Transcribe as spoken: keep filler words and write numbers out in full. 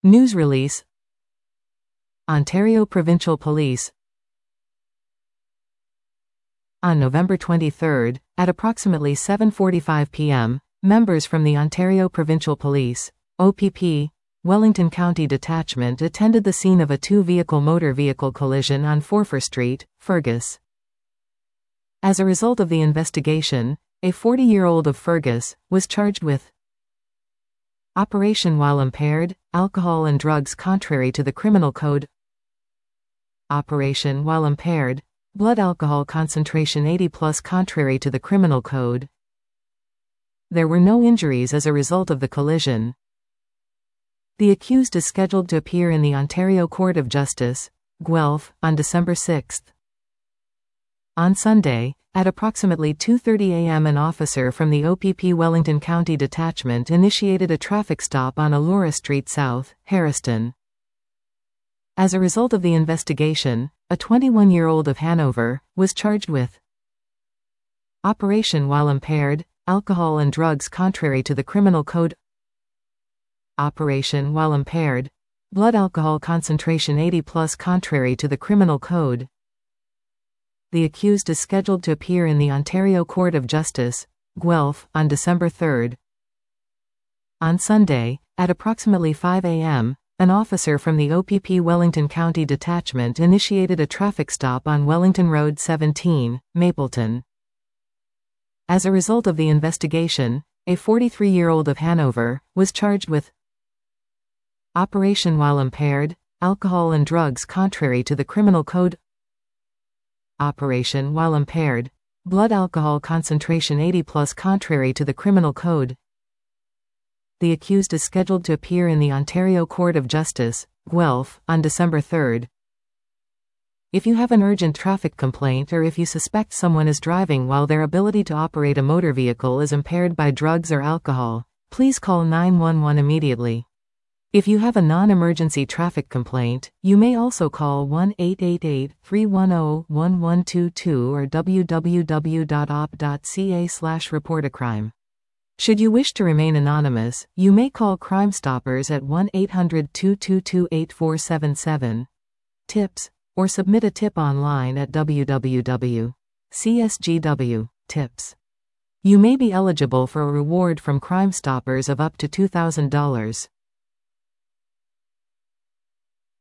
News release. Ontario Provincial Police. On November twenty-third, at approximately seven forty-five p m, members from the Ontario Provincial Police, O P P, Wellington County Detachment attended the scene of a two-vehicle motor vehicle collision on Forfar Street, Fergus. As a result of the investigation, a forty-year-old of Fergus was charged with operation while impaired, alcohol and drugs contrary to the Criminal Code, operation while impaired, blood alcohol concentration eighty plus contrary to the Criminal Code. There were no injuries as a result of the collision. The accused is scheduled to appear in the Ontario Court of Justice, Guelph, on December sixth. On Sunday, at approximately two thirty a m an officer from the O P P Wellington County Detachment initiated a traffic stop on Allura Street South, Harriston. As a result of the investigation, a twenty-one-year-old of Hanover was charged with operation while impaired, alcohol and drugs contrary to the Criminal Code, operation while impaired, blood alcohol concentration eighty plus contrary to the Criminal Code. The accused is scheduled to appear in the Ontario Court of Justice, Guelph, on December third. On Sunday, at approximately five a m, an officer from the O P P Wellington County Detachment initiated a traffic stop on Wellington Road seventeen, Mapleton. As a result of the investigation, a forty-three-year-old of Hanover was charged with operation while impaired, alcohol and drugs contrary to the Criminal Code, operation while impaired, blood alcohol concentration eighty plus contrary to the Criminal Code. The accused is scheduled to appear in the Ontario Court of Justice, Guelph, on December third. If you have an urgent traffic complaint or if you suspect someone is driving while their ability to operate a motor vehicle is impaired by drugs or alcohol, please call nine one one immediately. If you have a non-emergency traffic complaint, you may also call one eight eight eight, three one zero, one one two two or w w w dot o p dot c a slash report a crime. Should you wish to remain anonymous, you may call Crime Stoppers at one eight hundred, two two two, eight four seven seven, tips, or submit a tip online at w w w dot c s g w dot tips. You may be eligible for a reward from Crime Stoppers of up to two thousand dollars.